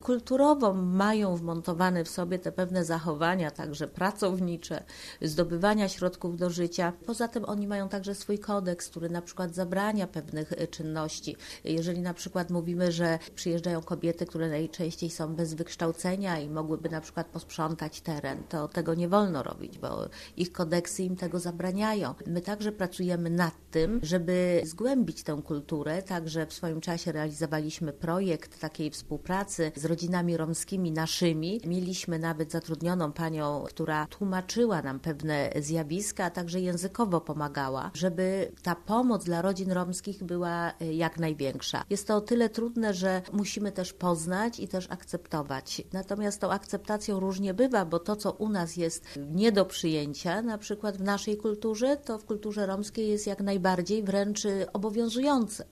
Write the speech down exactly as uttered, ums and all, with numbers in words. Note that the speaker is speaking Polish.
Kulturowo mają wmontowane w sobie te pewne zachowania, także pracownicze, zdobywania środków do życia. Poza tym oni mają także swój kodeks, który na przykład zabrania pewnych czynności. Jeżeli na przykład mówimy, że przyjeżdżają kobiety, które najczęściej są bez wykształcenia i mogłyby na przykład posprzątać teren, to tego nie wolno robić, bo ich kodeksy im tego zabraniają. My także pracujemy nad tym, żeby zgłębić tę kulturę, także w swoim czasie realizowaliśmy projekt takiej współpracy z rodzinami romskimi naszymi. Mieliśmy nawet zatrudnioną panią, która tłumaczyła nam pewne zjawiska, a także językowo pomagała, żeby ta pomoc dla rodzin romskich była jak największa. Jest to o tyle trudne, że musimy też poznać i też akceptować. Natomiast tą akceptacją różnie bywa, bo to, co u nas jest nie do przyjęcia, na przykład w naszej kulturze, to w kulturze romskiej jest jak najbardziej wręcz obowiązujące.